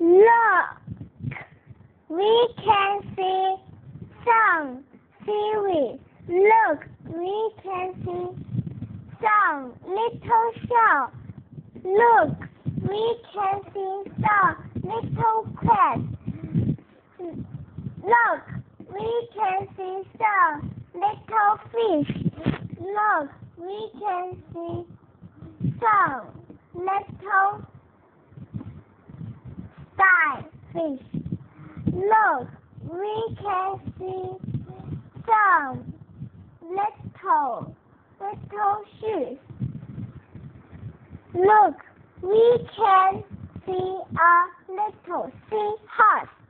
Look, we can see some seaweed. Look, we can see some little shell. Look, we can see some little crabs. Look, we can see some little fish. Look, we can see some little starfish. Look, we can see some little shoes. Look, we can see a little seahorse.